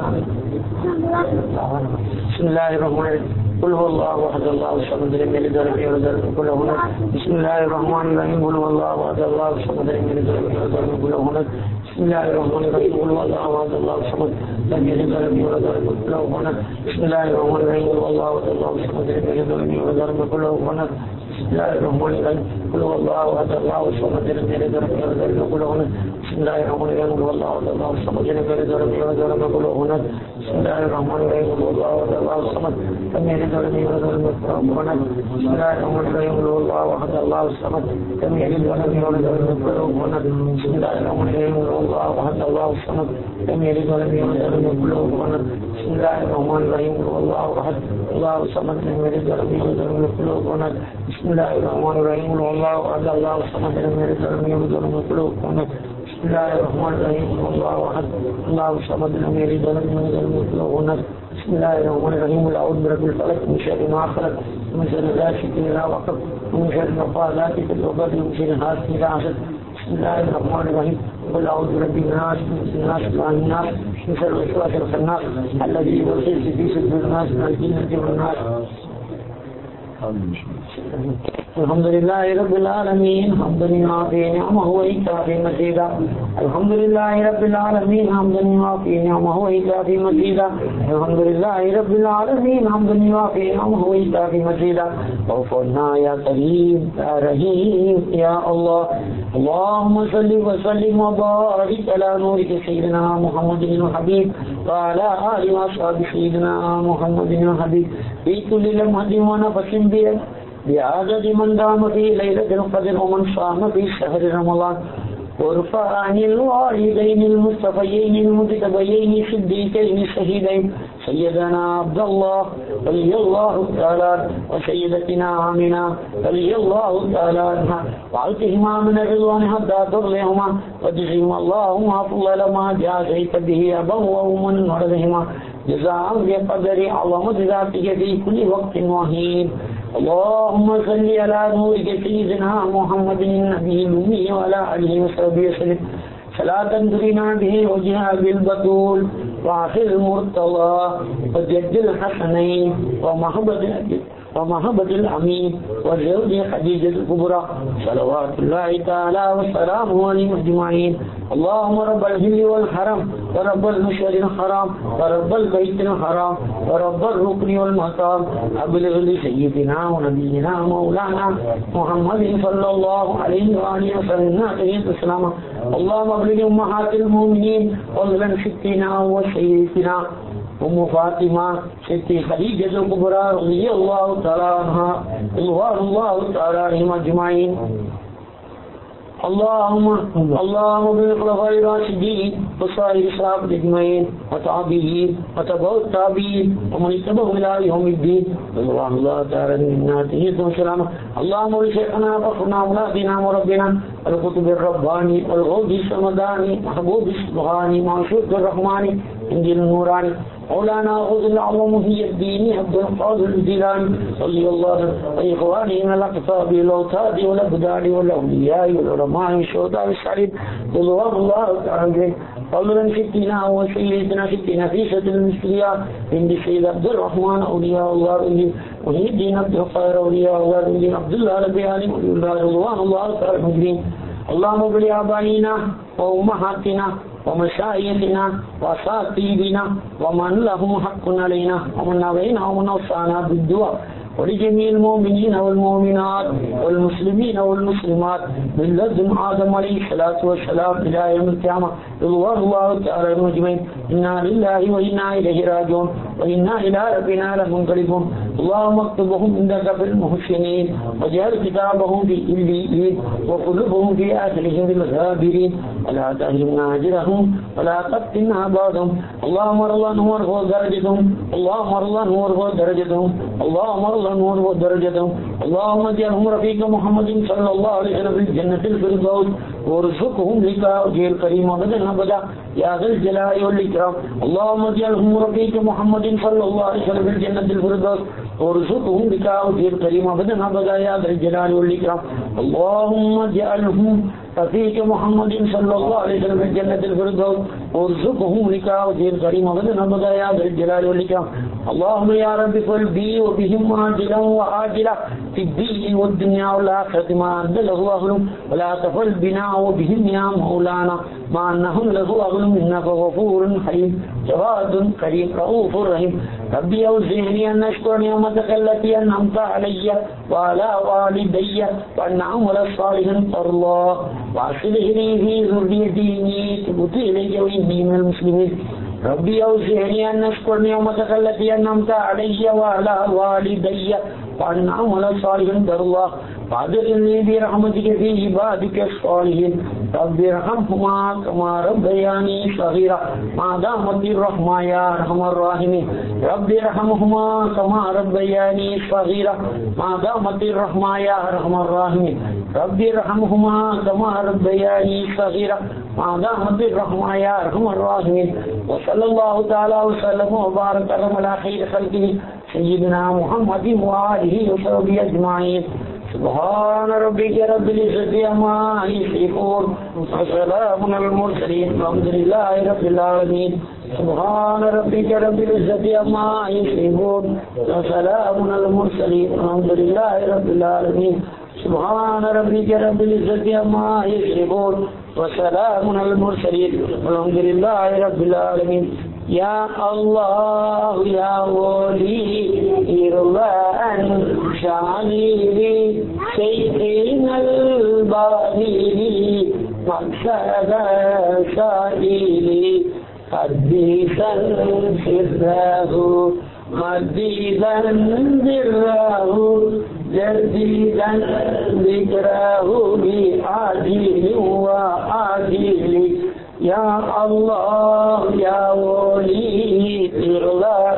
بسم الله الرحمن الرحيم. قل هو الله احد الله الصمد لم يلد ولم يولد ولم يكن له كفوا احد. بسم الله الرحمن الرحيم. قل هو الله احد الله الصمد لم يلد ولم يولد ولم يكن له كفوا احد. بسم الله الرحمن الرحيم قل هو الله احد الله الصمد لم يلد ولم يولد ولم يكن له كفوا احد بسم الله الرحمن الرحيم قل هو الله احد الله الصمد لم يلد ولم يولد ولم يكن له كفوا احد بسم الله الرحمن الرحيم قل هو الله احد الله الصمد لم يلد ولم يولد ولم يكن له كفوا احد بسم الله الرحمن الرحيم قل هو الله احد الله الصمد لم يلد ولم يولد ولم يكن له كفوا احد بسم الله الرحمن الرحيم قل هو الله احد الله الصمد لم يلد ولم يولد ولم يكن له كفوا احد بسم الله الرحمن الرحيم قل هو الله احد الله الصمد لم يلد ولم يولد ولم يكن له كفوا احد بسم الله الرحمن الرحيم قل هو الله احد الله الصمد لم يلد ولم يولد ولم يكن له كفوا احد بسم الله الرحمن الرحيم قل هو الله احد الله الصمد لم يلد ولم يولد ولم يكن له كفوا احد بسم الله الرحمن الرحيم قل هو الله احد الله الصمد لم يلد ولم يولد ولم يكن له كفوا احد بسم الله الرحمن الرحيم قل هو الله احد الله الصمد لم يلد ولم يولد ولم يكن له كفوا احد بسم الله الرحمن الرحيم قل اعوذ برب الفلق من شر ما خلق ومن شر غاسق اذا وقب ومن شر النفاثات في العقد ومن شر حاسد اذا حسد بسم الله الرحمن الرحيم قل اعوذ برب الناس من الناس وعن الناس من شر الوسواس الخناس الذي يوسوس في صدور الناس من الجنة والناس. الحمد لله رب العالمين حمدا يوافي نعمه ويكافي مزيدا الحمد لله رب العالمين حمدا يوافي نعمه ويكافي مزيدا الحمد لله رب العالمين حمدا يوافي نعمه ويكافي مزيدا وفقنا يا كريم يا رحيم يا الله اللهم صل وسلم وبارك على نورك سيدنا محمد الحبيب وعلى آله وصحبه سيدنا محمد الحبيب في كل لمحة ونفس بيد بعدد من دام في ليلة القدر ومن صام في شهر رمضان وارفع عن الوالدين المصطفيين المجتبيين صديقين الشهيدين سيدنا عبد الله رضي الله تعالى وسيدتنا آمنة رضي الله تعالى عنها وعلتهما من الرضوان حتى ترضيهما وجزيهم اللهم أفضل ما جازيت به أبوه من ولدهما جزاء بقدر عظمة ذاتك في كل وقت وحين. اللهم صل على نورك سيدنا محمد النبي الأمي وعلى آله وصحبه وسلم صلاة ترينا به وجهها بالبطول وآخر المرتضى وجد الحسنين ومحبة ومحبة الأمين والزوج خديجة الكبرى صلوات الله تعالى وسلامه عليهم أجمعين. اللهم رب الهل والحرم ورب المشعر الحرام ورب البيت الحرام ورب الركن والمقام أبلغ لسيدنا ونبينا مولانا محمد صلى الله عليه وآله وسلم السلام. اللهم ابلغ أمهات المؤمنين وظلم ستنا وسيدنا أم فاطمة ست خديجة الكبرى رضي الله تعالى عنها رضوان الله تعالى عليهم أجمعين. اللهم اللهم بالخلفاء الراشدين وصائر الصحابة أجمعين وتابعين وتبعوا التابعين ومن اتبعهم إلى يوم الدين رضوان الله تعالى منا تحية وسلامة. اللهم ولشيخنا فخرنا مولاتنا وربنا القطب الرباني والغوث السمداني محبوب السبحاني معشوق الرحمن انجيل النوراني مولانا غوث العظم في الدين عبد القادر الجيلاني صلى الله عليه وآله من الأقطاب والأوتاد والأبدال والأولياء والعلماء والشهداء والصالحين رضوان الله تعالى قولا ستنا وسيدنا ستنا في سد المسلمين عند سيد عبد الرحمن أولياء الله وهي الدين عبد القادر أولياء الله الدين عبد الله البياني رضوان الله تعالى المجرمين. اللهم بل آبائنا وأمهاتنا ومشايخنا وأساتذتنا ومن لهم حق علينا ومن أبينا ومن أوصانا بالدعاء ولجميع المؤمنين والمؤمنات والمسلمين والمسلمات من لدن آدم عليه الصلاة والسلام إلى يوم القيامة رضوان الله تعالى المجمعين. إنا لله وإنا إليه راجعون وإنا إلى ربنا لمنقلبون. اللهم اكتبهم عندك في المحسنين وجعل كتابهم في إليين وقلوبهم في آخرهم بالغابرين ولا تهرمنا أجرهم ولا تفتنا بعضهم. اللهم ارضى نور درجتهم اللهم ارضى نور درجتهم اللهم ارضى نور درجتهم. اللهم اجعلهم رفيق محمد صلى الله عليه وسلم في الجنة الفردوس وارزقهم لقاء وجه الكريم أبدا أبدا يا ذا الجلال والإكرام. اللهم اجعلهم رفيق محمد صلى الله عليه وسلم في الجنة الفردوس وارزقهم لقاء وجه الكريم أبدا أبدا يا ذا الجلال والإكرام. اللهم اجعلهم رفيق محمد صلى الله عليه وسلم في الجنة الفردوس وارزقهم لقاء وجه الكريم وبدن أبدا يا ذا الجلال والإكرام. اللهم يا رب قل بي وبهم عاجلا وآجلا في الدين والدنيا والآخرة ما أنت له أهل ولا تفعل بنا وبهم يا مولانا ما أنهم له أهل إنك غفور حليم جواد كريم رؤوف رحيم. ربي أوزعني أن أشكر نعمتك التي أنعمت علي وعلى والدي وأن أعمل صالحا ترضاه وأصلح لي في ذريتي إني تبت إليك وإني من المسلمين. ربي أوزعني أن أشكر نعمتك التي أنعمت علي وعلى والدي وأن أعمل صالحا ترضاه وأدخلني برحمتك في عبادك الصالحين. رب ارحمهما كما ربياني صغيرا ما دامت الرحمة يا أرحم الراحمين. رب ارحمهما كما ربياني صغيرا ما دامت الرحمة يا أرحم الراحمين. رب ارحمهما كما ربياني صغيرا ما دامت الرحمة يا أرحم الراحمين. وصلى الله تعالى وسلم وبارك على خير خلقه سيدنا محمد وآله وصحبه أجمعين. سبحان ربك رب العزة عما يصفون وسلام على المرسلين والحمد لله رب العالمين. سبحان ربك رب العزة عما يصفون وسلام على المرسلين والحمد لله رب العالمين. سبحان ربك رب العزة عما يصفون وسلام على المرسلين والحمد لله رب العالمين. يا الله يا ولي إرضاء شعلي سيدنا الباهي مقصد سائلي حديثا سره مديدا ذره جديدا ذكره بعاجل وآجل. يا الله يا ولي إرضاء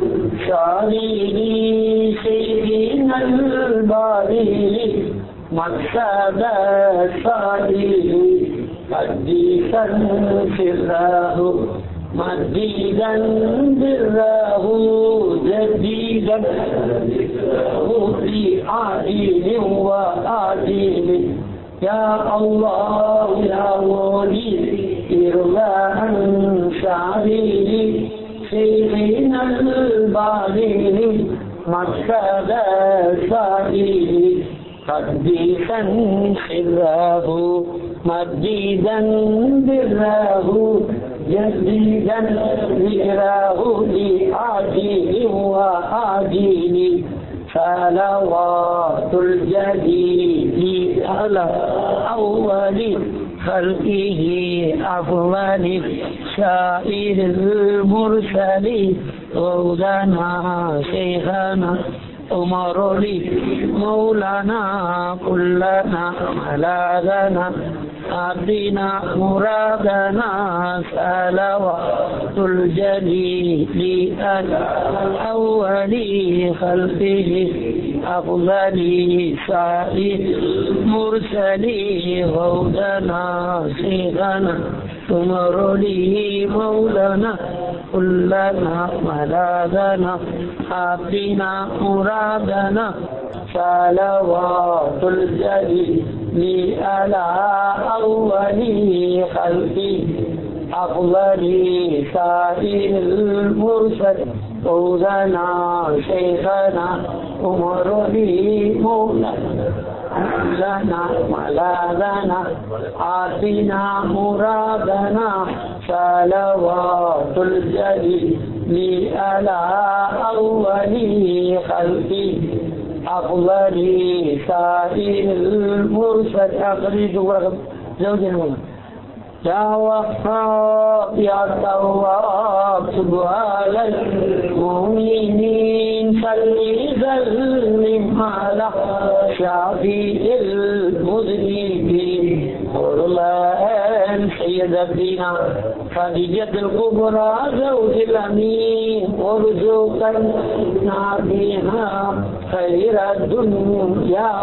شعلي سيدنا الباهي مقصد سائلي حديثا سره مديدا بره جديدا ذكره بعاجل وآجل. يا الله يا ولي إرضاء شعري سيدنا الباهي مقصد سائلي قديسا سره مديدا بره جديدا ذكره لآجل وآجل. صلوات الجليل على أول خلقه أفضل سائر المرسلين غوثنا شيخنا عمر لي مولانا كلنا ملاذنا عبدنا مرادنا. صلوات الجليل الأول خلقه أفضل سائر مرسلين غوثنا شيخنا عمر لي مولانا كلنا ملاذنا عبدنا مرادنا. صلوات الجليل على أول خلقه أفضل سائر المرسل غوثنا شيخنا عمر لي مولانا ملاذنا عبدنا مرادنا. صلوات الجليل على أول خلقه أفضل سائر المرسل أخرج زوجنا. يا وهاب يا تواب سبحان المؤمنين صل وسلم على شفيع المذنبين قرآن سيدتنا خديجة الكبرى زوج الأمين وارزقنا بها خير الدنيا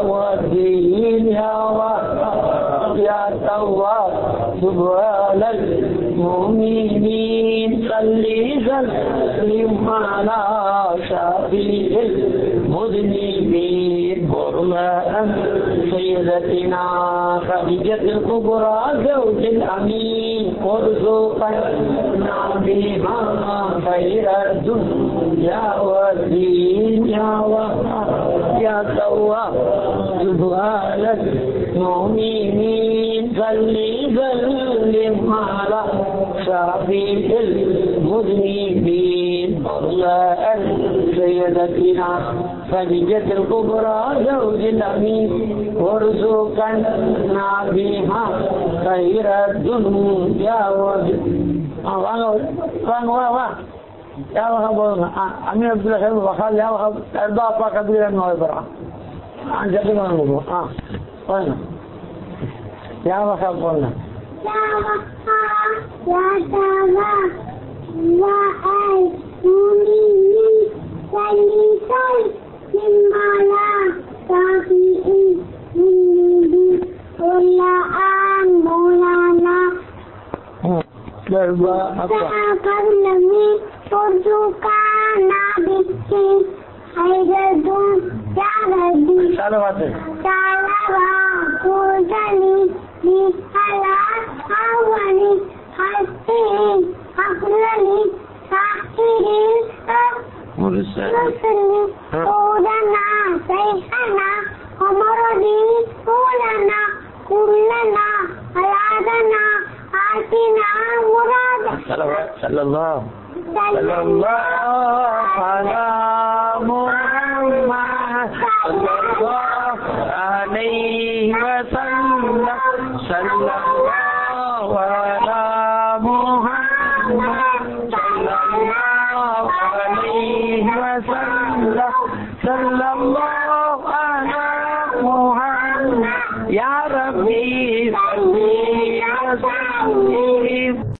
والدين. يا وهاب يا تواب سبحان المؤمنين صل وسلم على شفيع المذنبين برلا سيدتنا خديجة الكبرى زوج الأمين وارزقنا بها خير الدنيا والدين يا وهاب يا تواب سبحان المؤمنين صل وسلم على شفيع المذنبين برلا سيدتنا خديجة الكبرى زوج الأمين وارزقنا بها خير الدنيا والدين. வாங்க வாங்க வா வா யாவகம் போதுங்க. அமீர் அப்துல்லா சாஹிப் வகால் யாவகம் அர்பா அப்பா கபீரன் போகிறான். ஆ ஜட்டுக்கு வாங்க போ. ஆ போங்க யாவகம் போங்க. Sallallahu sallallahu ala Muhammad sallallahu alaihi wasallam sallallahu ala Muhammad sallallahu alaihi wasallam sallallahu ala Muhammad ya Rabbi salli wa sallim